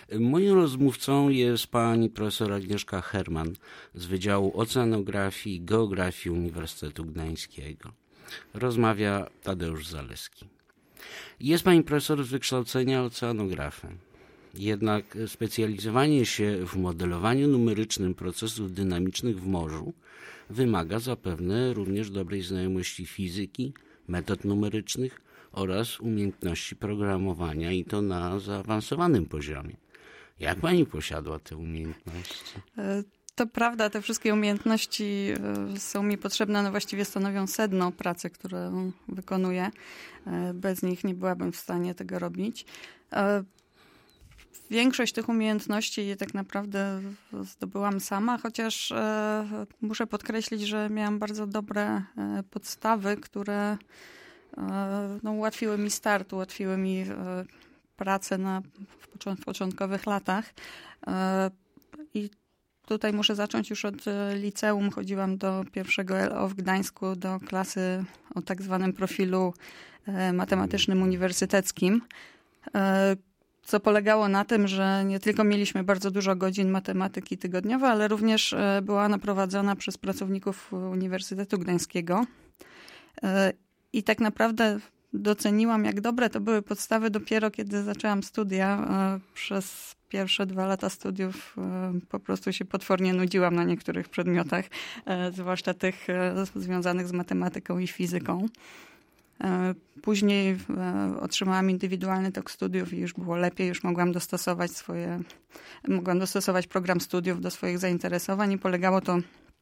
Moim rozmówcą jest pani profesor Agnieszka Herman z Wydziału Oceanografii i Geografii Uniwersytetu Gdańskiego. Rozmawia Tadeusz Zaleski. Jest pani profesor z wykształcenia oceanografem. Jednak specjalizowanie się w modelowaniu numerycznym procesów dynamicznych w morzu wymaga zapewne również dobrej znajomości fizyki, metod numerycznych oraz umiejętności programowania i to na zaawansowanym poziomie. Jak pani posiadła te umiejętności? To prawda, te wszystkie umiejętności są mi potrzebne, no właściwie stanowią sedno pracy, którą wykonuję. Bez nich nie byłabym w stanie tego robić. Większość tych umiejętności tak naprawdę zdobyłam sama, chociaż muszę podkreślić, że miałam bardzo dobre podstawy, które ułatwiły mi start, ułatwiły mi pracę w początkowych latach. I tutaj muszę zacząć już od liceum. Chodziłam do pierwszego LO w Gdańsku, do klasy o tak zwanym profilu matematycznym uniwersyteckim, co polegało na tym, że nie tylko mieliśmy bardzo dużo godzin matematyki tygodniowo, ale również była ona prowadzona przez pracowników Uniwersytetu Gdańskiego. I tak naprawdę doceniłam, jak dobre to były podstawy dopiero kiedy zaczęłam studia. Przez pierwsze 2 lata studiów po prostu się potwornie nudziłam na niektórych przedmiotach, zwłaszcza tych związanych z matematyką i fizyką. Później otrzymałam indywidualny tok studiów i już było lepiej, już mogłam dostosować program studiów do swoich zainteresowań i polegało to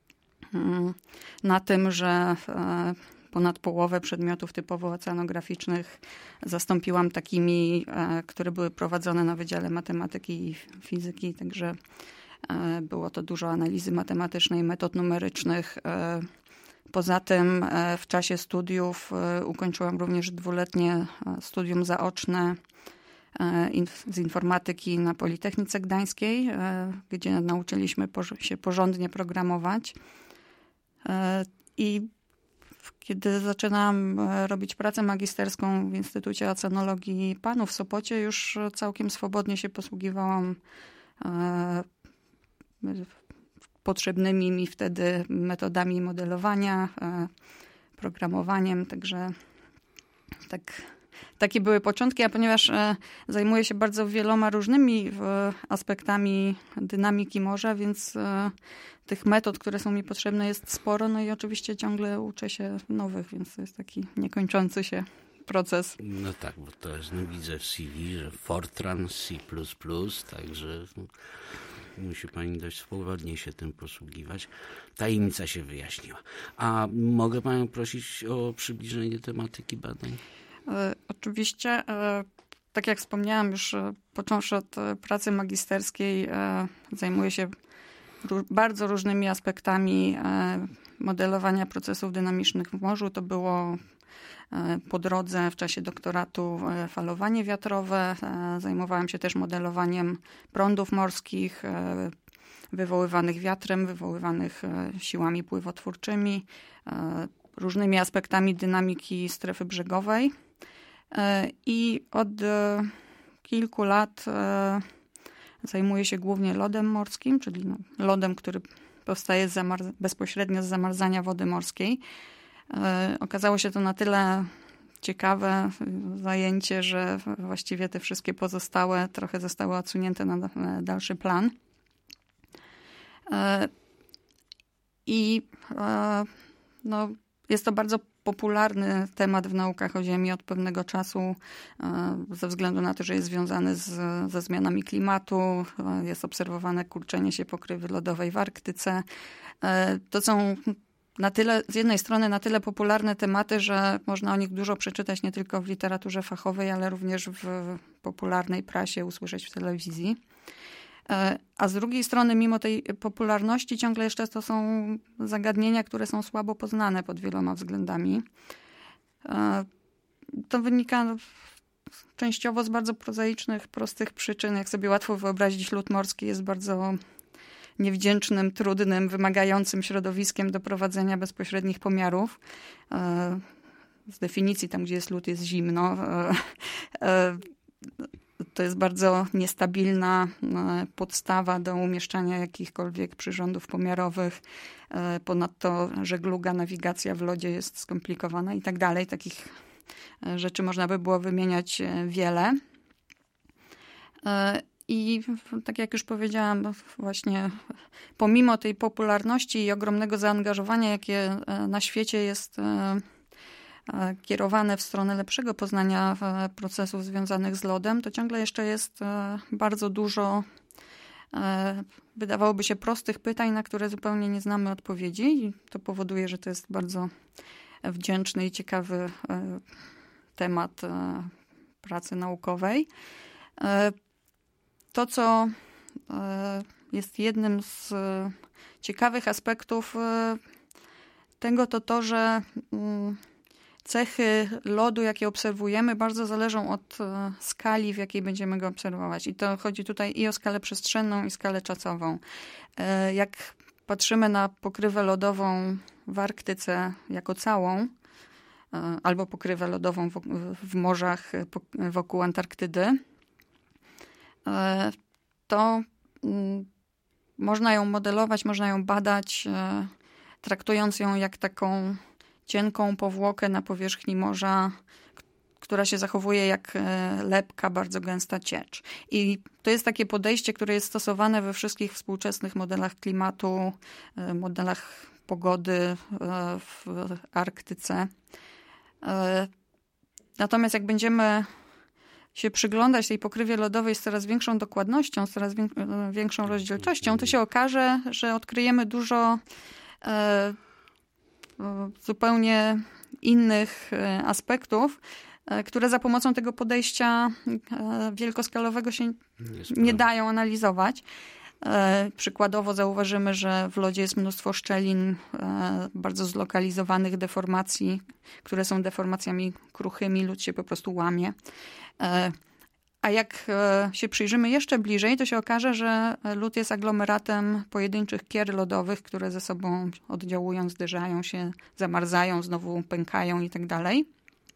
na tym, że ponad połowę przedmiotów typowo oceanograficznych zastąpiłam takimi, które były prowadzone na Wydziale Matematyki i Fizyki, także było to dużo analizy matematycznej, metod numerycznych. Poza tym w czasie studiów ukończyłam również 2-letnie studium zaoczne z informatyki na Politechnice Gdańskiej, gdzie nauczyliśmy się porządnie programować. I kiedy zaczynałam robić pracę magisterską w Instytucie Oceanologii PAN-u w Sopocie, już całkiem swobodnie się posługiwałam potrzebnymi mi wtedy metodami modelowania, programowaniem, także takie były początki, a ponieważ zajmuję się bardzo wieloma różnymi aspektami dynamiki morza, więc tych metod, które są mi potrzebne, jest sporo, no i oczywiście ciągle uczę się nowych, więc to jest taki niekończący się proces. No tak, bo to jest, widzę w CV, że Fortran, C++, także musi pani dość swobodnie się tym posługiwać. Tajemnica się wyjaśniła. A mogę panią prosić o przybliżenie tematyki badań? Oczywiście, tak jak wspomniałam już, począwszy od pracy magisterskiej, zajmuję się bardzo różnymi aspektami modelowania procesów dynamicznych w morzu. To było po drodze w czasie doktoratu falowanie wiatrowe. Zajmowałam się też modelowaniem prądów morskich, wywoływanych wiatrem, wywoływanych siłami pływotwórczymi, różnymi aspektami dynamiki strefy brzegowej. I od kilku lat zajmuję się głównie lodem morskim, czyli lodem, który powstaje bezpośrednio z zamarzania wody morskiej. Okazało się to na tyle ciekawe zajęcie, że właściwie te wszystkie pozostałe trochę zostały odsunięte na dalszy plan. I jest to bardzo popularny temat w naukach o Ziemi od pewnego czasu, ze względu na to, że jest związany ze zmianami klimatu, jest obserwowane kurczenie się pokrywy lodowej w Arktyce. To są z jednej strony na tyle popularne tematy, że można o nich dużo przeczytać nie tylko w literaturze fachowej, ale również w popularnej prasie, usłyszeć w telewizji. A z drugiej strony, mimo tej popularności, ciągle jeszcze to są zagadnienia, które są słabo poznane pod wieloma względami. To wynika częściowo z bardzo prozaicznych, prostych przyczyn. Jak sobie łatwo wyobrazić, lód morski jest bardzo niewdzięcznym, trudnym, wymagającym środowiskiem do prowadzenia bezpośrednich pomiarów. Z definicji, tam gdzie jest lód, jest zimno. to jest bardzo niestabilna podstawa do umieszczania jakichkolwiek przyrządów pomiarowych. Ponadto żegluga, nawigacja w lodzie jest skomplikowana i tak dalej. Takich rzeczy można by było wymieniać wiele. I tak jak już powiedziałam, właśnie pomimo tej popularności i ogromnego zaangażowania, jakie na świecie jest kierowane w stronę lepszego poznania procesów związanych z lodem, to ciągle jeszcze jest bardzo dużo, wydawałoby się, prostych pytań, na które zupełnie nie znamy odpowiedzi. I to powoduje, że to jest bardzo wdzięczny i ciekawy temat pracy naukowej. To, co jest jednym z ciekawych aspektów tego, to, że cechy lodu, jakie obserwujemy, bardzo zależą od skali, w jakiej będziemy go obserwować. I to chodzi tutaj i o skalę przestrzenną, i skalę czasową. Jak patrzymy na pokrywę lodową w Arktyce jako całą, albo pokrywę lodową w morzach wokół Antarktydy, to można ją modelować, można ją badać, traktując ją jak taką cienką powłokę na powierzchni morza, która się zachowuje jak lepka, bardzo gęsta ciecz. I to jest takie podejście, które jest stosowane we wszystkich współczesnych modelach klimatu, modelach pogody w Arktyce. Natomiast jak będziemy się przyglądać tej pokrywie lodowej z coraz większą dokładnością, z coraz większą rozdzielczością, to się okaże, że odkryjemy dużo zupełnie innych aspektów, które za pomocą tego podejścia wielkoskalowego się nie dają analizować. Przykładowo zauważymy, że w lodzie jest mnóstwo szczelin, bardzo zlokalizowanych deformacji, które są deformacjami kruchymi, lód się po prostu łamie. A jak się przyjrzymy jeszcze bliżej, to się okaże, że lód jest aglomeratem pojedynczych kier lodowych, które ze sobą oddziałują, zderzają się, zamarzają, znowu pękają i tak dalej.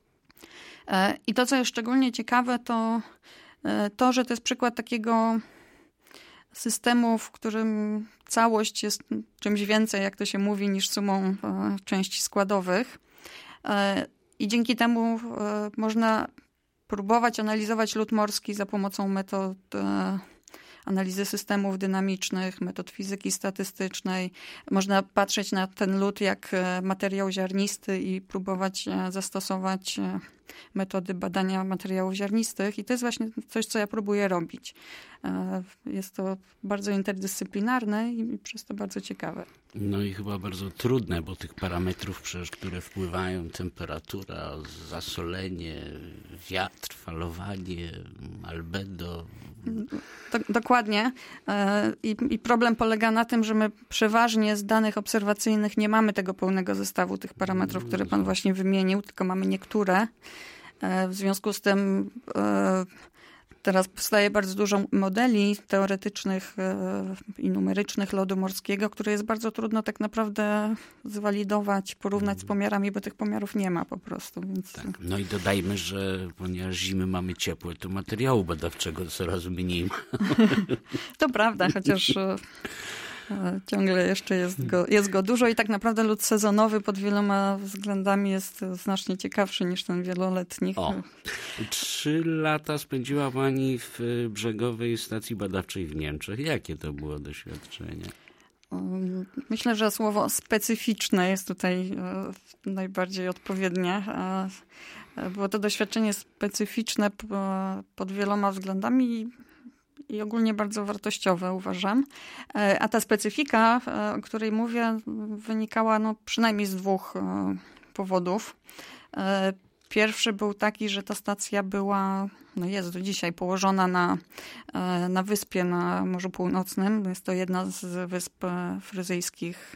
I to, co jest szczególnie ciekawe, to, że to jest przykład takiego systemu, w którym całość jest czymś więcej, jak to się mówi, niż sumą części składowych. I dzięki temu można próbować analizować lód morski za pomocą metod analizy systemów dynamicznych, metod fizyki statystycznej. Można patrzeć na ten lód jak materiał ziarnisty i próbować zastosować metody badania materiałów ziarnistych. I to jest właśnie coś, co ja próbuję robić. Jest to bardzo interdyscyplinarne i przez to bardzo ciekawe. No i chyba bardzo trudne, bo tych parametrów przecież, które wpływają, temperatura, zasolenie, wiatr, falowanie, albedo. Dokładnie. I problem polega na tym, że my przeważnie z danych obserwacyjnych nie mamy tego pełnego zestawu tych parametrów, które pan właśnie wymienił, tylko mamy niektóre. W związku z tym teraz powstaje bardzo dużo modeli teoretycznych i numerycznych lodu morskiego, które jest bardzo trudno tak naprawdę zwalidować, porównać z pomiarami, bo tych pomiarów nie ma po prostu. Więc... Tak. No i dodajmy, że ponieważ zimy mamy ciepłe, to materiału badawczego coraz mniej ma. To prawda, chociaż ciągle jeszcze jest go dużo i tak naprawdę lód sezonowy pod wieloma względami jest znacznie ciekawszy niż ten wieloletni. 3 lata spędziła pani w brzegowej stacji badawczej w Niemczech. Jakie to było doświadczenie? Myślę, że słowo specyficzne jest tutaj najbardziej odpowiednie. Było to doświadczenie specyficzne pod wieloma względami i ogólnie bardzo wartościowe, uważam. A ta specyfika, o której mówię, wynikała przynajmniej z 2 powodów. Pierwszy był taki, że ta stacja była, jest do dzisiaj, położona na wyspie na Morzu Północnym. Jest to jedna z wysp fryzyjskich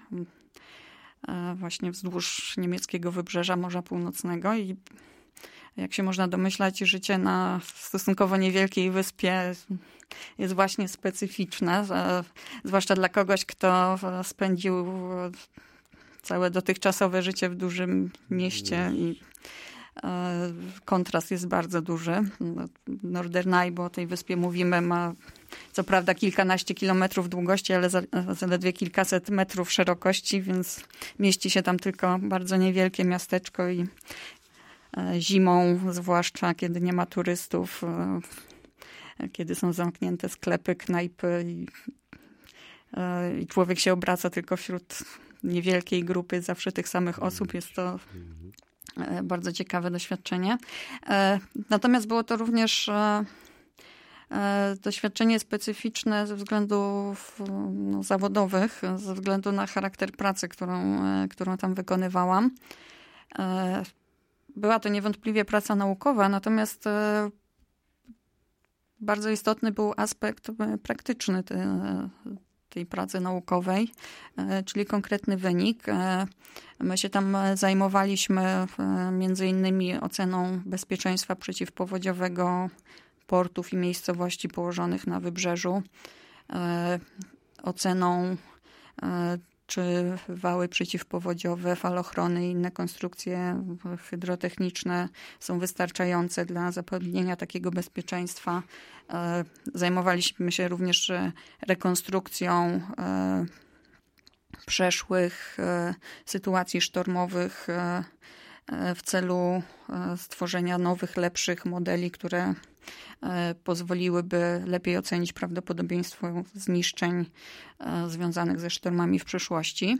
właśnie wzdłuż niemieckiego wybrzeża Morza Północnego i jak się można domyślać, życie na stosunkowo niewielkiej wyspie jest właśnie specyficzne, zwłaszcza dla kogoś, kto spędził całe dotychczasowe życie w dużym mieście i kontrast jest bardzo duży. Norderney, bo o tej wyspie mówimy, ma co prawda kilkanaście kilometrów długości, ale zaledwie kilkaset metrów szerokości, więc mieści się tam tylko bardzo niewielkie miasteczko i zimą, zwłaszcza kiedy nie ma turystów, kiedy są zamknięte sklepy, knajpy i człowiek się obraca tylko wśród niewielkiej grupy zawsze tych samych osób. Jest to bardzo ciekawe doświadczenie. Natomiast było to również doświadczenie specyficzne ze względów zawodowych, ze względu na charakter pracy, którą tam wykonywałam. Była to niewątpliwie praca naukowa, natomiast bardzo istotny był aspekt praktyczny tej pracy naukowej, czyli konkretny wynik. My się tam zajmowaliśmy między innymi oceną bezpieczeństwa przeciwpowodziowego portów i miejscowości położonych na wybrzeżu, oceną czy wały przeciwpowodziowe, falochrony i inne konstrukcje hydrotechniczne są wystarczające dla zapewnienia takiego bezpieczeństwa. Zajmowaliśmy się również rekonstrukcją przeszłych sytuacji sztormowych w celu stworzenia nowych, lepszych modeli, które pozwoliłyby lepiej ocenić prawdopodobieństwo zniszczeń związanych ze sztormami w przyszłości.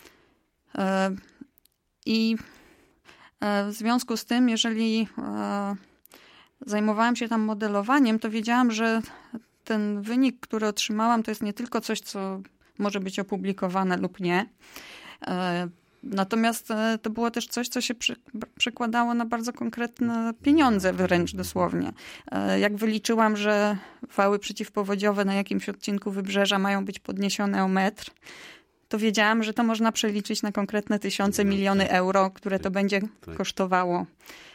I w związku z tym, jeżeli zajmowałam się tam modelowaniem, to wiedziałam, że ten wynik, który otrzymałam, to jest nie tylko coś, co może być opublikowane lub nie. Natomiast to było też coś, co się przekładało na bardzo konkretne pieniądze, wręcz dosłownie. Jak wyliczyłam, że wały przeciwpowodziowe na jakimś odcinku wybrzeża mają być podniesione o metr, to wiedziałam, że to można przeliczyć na konkretne tysiące, miliony euro, które to będzie kosztowało,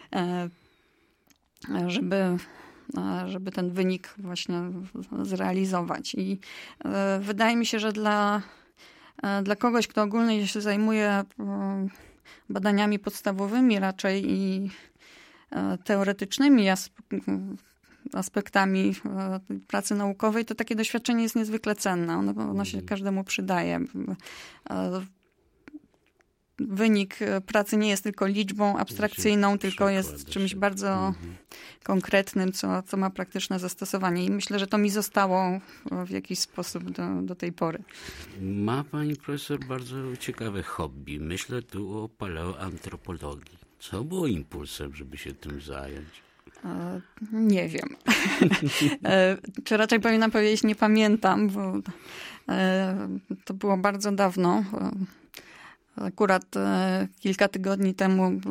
żeby ten wynik właśnie zrealizować. I wydaje mi się, że dla kogoś, kto ogólnie się zajmuje badaniami podstawowymi raczej i teoretycznymi aspektami pracy naukowej, to takie doświadczenie jest niezwykle cenne. Ono się każdemu przydaje. Wynik pracy nie jest tylko liczbą abstrakcyjną, tylko jest czymś bardzo konkretnym, co ma praktyczne zastosowanie. I myślę, że to mi zostało w jakiś sposób do tej pory. Ma pani profesor bardzo ciekawe hobby. Myślę tu o paleoantropologii. Co było impulsem, żeby się tym zająć? Nie wiem. Czy raczej powinnam powiedzieć, nie pamiętam, bo to było bardzo dawno. Akurat kilka tygodni temu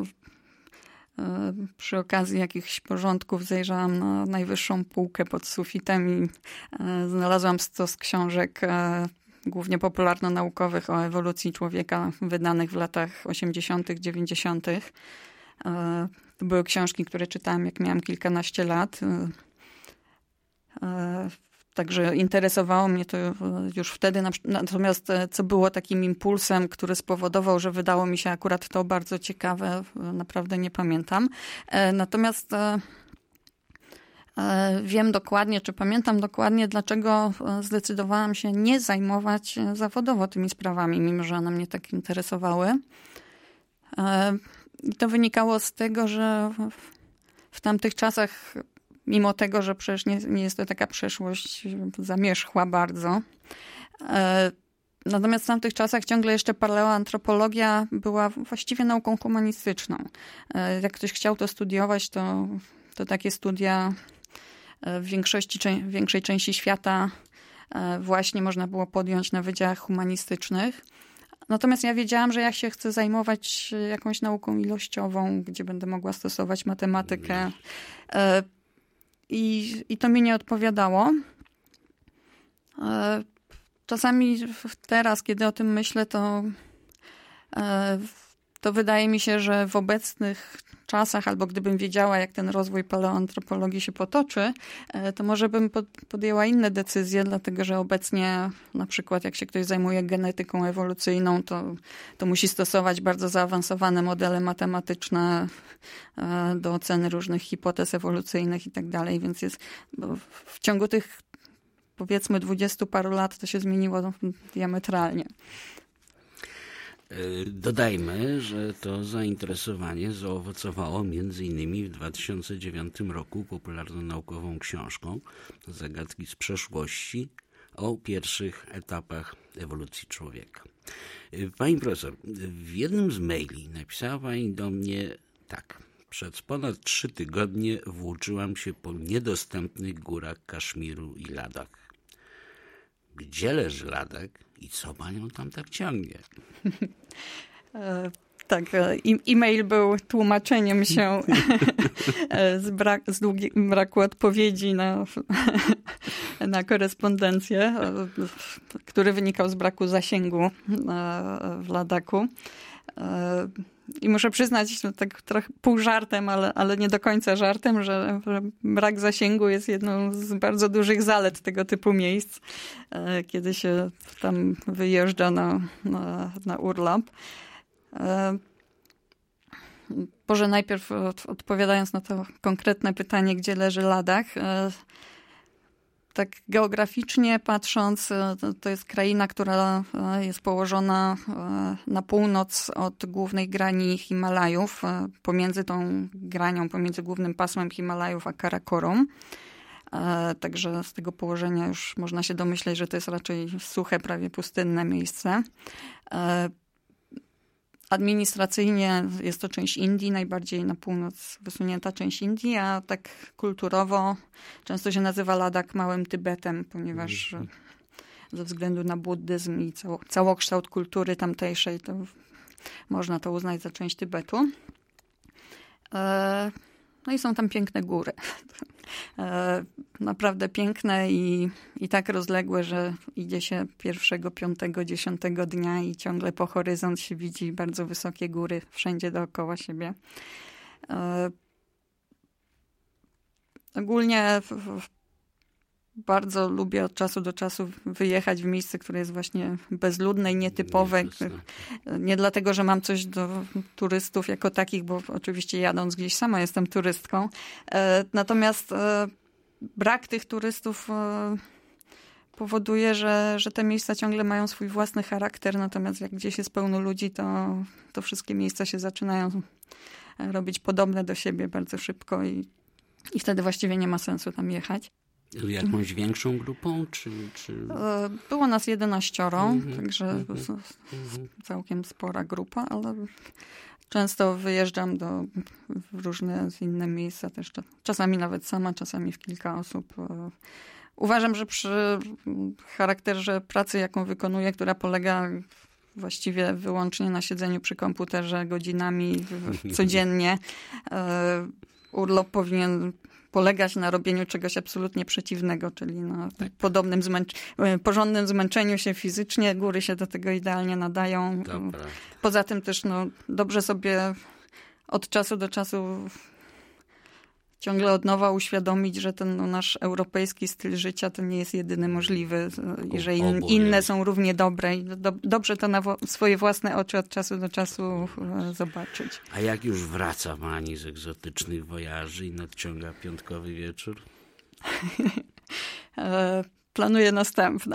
przy okazji jakichś porządków zajrzałam na najwyższą półkę pod sufitem i znalazłam stos książek głównie popularno-naukowych o ewolucji człowieka wydanych w latach 80., 90. To były książki, które czytałam, jak miałam kilkanaście lat. Także interesowało mnie to już wtedy. Natomiast co było takim impulsem, który spowodował, że wydało mi się akurat to bardzo ciekawe, naprawdę nie pamiętam. Natomiast wiem dokładnie, czy pamiętam dokładnie, dlaczego zdecydowałam się nie zajmować zawodowo tymi sprawami, mimo że one mnie tak interesowały. I to wynikało z tego, że w tamtych czasach, mimo tego, że przecież nie jest to taka przeszłość zamierzchła bardzo. Natomiast w tamtych czasach ciągle jeszcze paleoantropologia była właściwie nauką humanistyczną. Jak ktoś chciał to studiować, to takie studia w większej części świata właśnie można było podjąć na wydziałach humanistycznych. Natomiast ja wiedziałam, że ja się chcę zajmować jakąś nauką ilościową, gdzie będę mogła stosować matematykę. I to mi nie odpowiadało. Czasami teraz, kiedy o tym myślę, to wydaje mi się, że w obecnych czasach, albo gdybym wiedziała, jak ten rozwój paleoantropologii się potoczy, to może bym podjęła inne decyzje, dlatego że obecnie na przykład jak się ktoś zajmuje genetyką ewolucyjną, to musi stosować bardzo zaawansowane modele matematyczne do oceny różnych hipotez ewolucyjnych i tak dalej, więc w ciągu tych powiedzmy 20 paru lat to się zmieniło diametralnie. Dodajmy, że to zainteresowanie zaowocowało m.in. w 2009 roku popularno-naukową książką Zagadki z przeszłości o pierwszych etapach ewolucji człowieka. Pani profesor, w jednym z maili napisała pani do mnie tak. Przez ponad 3 tygodnie włóczyłam się po niedostępnych górach Kaszmiru i Ladakh. Gdzie leży Ladakh i co panią tam tak ciągnie? Tak, e-mail był tłumaczeniem się z braku odpowiedzi na korespondencję, który wynikał z braku zasięgu w Ladakhu. I muszę przyznać, tak trochę pół żartem, ale nie do końca żartem, że brak zasięgu jest jedną z bardzo dużych zalet tego typu miejsc, kiedy się tam wyjeżdża na urlop. Może najpierw odpowiadając na to konkretne pytanie, gdzie leży Ladakh. Tak geograficznie patrząc, to jest kraina, która jest położona na północ od głównej grani Himalajów, pomiędzy tą granią, pomiędzy głównym pasmem Himalajów a Karakorum. Także z tego położenia już można się domyśleć, że to jest raczej suche, prawie pustynne miejsce. Administracyjnie jest to część Indii, najbardziej na północ wysunięta część Indii, a tak kulturowo często się nazywa Ladakh Małym Tybetem, ponieważ ze względu na buddyzm i całokształt kultury tamtejszej to można to uznać za część Tybetu. No i są tam piękne góry. Naprawdę piękne i tak rozległe, że idzie się 1., 5., 10 dnia i ciągle po horyzont się widzi bardzo wysokie góry wszędzie dookoła siebie. Ogólnie bardzo lubię od czasu do czasu wyjechać w miejsce, które jest właśnie bezludne i nietypowe. Nie dlatego, że mam coś do turystów jako takich, bo oczywiście jadąc gdzieś sama jestem turystką. Natomiast brak tych turystów powoduje, że te miejsca ciągle mają swój własny charakter. Natomiast jak gdzieś jest pełno ludzi, to wszystkie miejsca się zaczynają robić podobne do siebie bardzo szybko i wtedy właściwie nie ma sensu tam jechać. Jakąś większą grupą? Czy... Było nas 11, także całkiem spora grupa, ale często wyjeżdżam w różne inne miejsca też. Czasami nawet sama, czasami w kilka osób. Uważam, że przy charakterze pracy, jaką wykonuję, która polega właściwie wyłącznie na siedzeniu przy komputerze godzinami codziennie, urlop powinien polegać na robieniu czegoś absolutnie przeciwnego, czyli na podobnym porządnym zmęczeniu się fizycznie. Góry się do tego idealnie nadają. Dobra. Poza tym też dobrze sobie od czasu do czasu ciągle od nowa uświadomić, że ten nasz europejski styl życia to nie jest jedyny możliwy i że inne są równie dobre i dobrze to na swoje własne oczy od czasu do czasu zobaczyć. A jak już wraca pani z egzotycznych wojaży i nadciąga piątkowy wieczór? Planuję następne.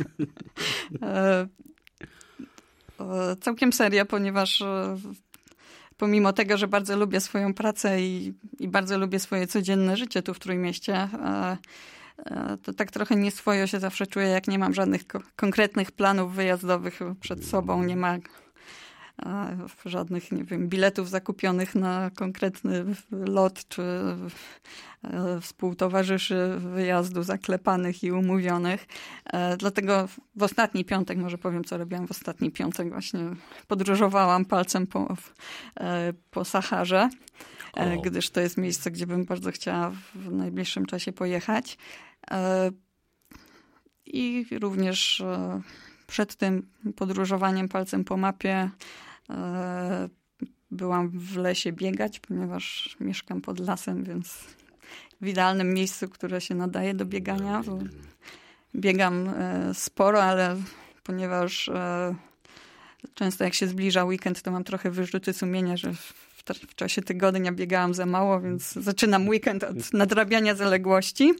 Całkiem serio, ponieważ pomimo tego, że bardzo lubię swoją pracę i bardzo lubię swoje codzienne życie tu w Trójmieście, to tak trochę nieswojo się zawsze czuję, jak nie mam żadnych konkretnych planów wyjazdowych przed sobą, nie ma żadnych, nie wiem, biletów zakupionych na konkretny lot, czy współtowarzyszy wyjazdu zaklepanych i umówionych. Dlatego w ostatni piątek, może powiem, co robiłam w ostatni piątek, właśnie podróżowałam palcem po Saharze, gdyż to jest miejsce, gdzie bym bardzo chciała w najbliższym czasie pojechać. I również przed tym podróżowaniem palcem po mapie byłam w lesie biegać, ponieważ mieszkam pod lasem, więc w idealnym miejscu, które się nadaje do biegania. Bo biegam sporo, ale ponieważ często jak się zbliża weekend, to mam trochę wyrzuty sumienia, że w czasie tygodnia biegałam za mało, więc zaczynam weekend od nadrabiania zaległości.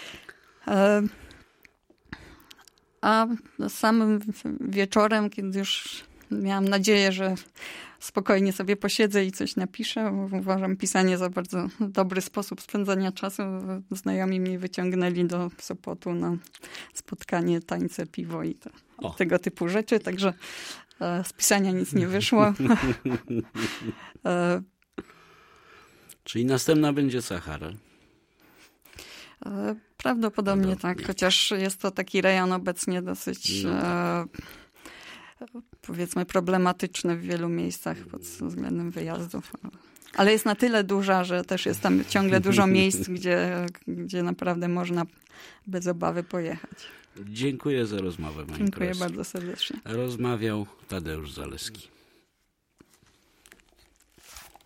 A samym wieczorem, kiedy już miałam nadzieję, że spokojnie sobie posiedzę i coś napiszę, bo uważam pisanie za bardzo dobry sposób spędzania czasu. Znajomi mnie wyciągnęli do Sopotu na spotkanie, tańce, piwo i tego typu rzeczy, także z pisania nic nie wyszło. Czyli następna będzie Sahara. Prawdopodobnie tak, chociaż jest to taki rejon obecnie dosyć powiedzmy problematyczny w wielu miejscach pod względem wyjazdów. Ale jest na tyle duża, że też jest tam ciągle dużo miejsc, gdzie naprawdę można bez obawy pojechać. Dziękuję za rozmowę. Dziękuję bardzo serdecznie. Rozmawiał Tadeusz Zaleski.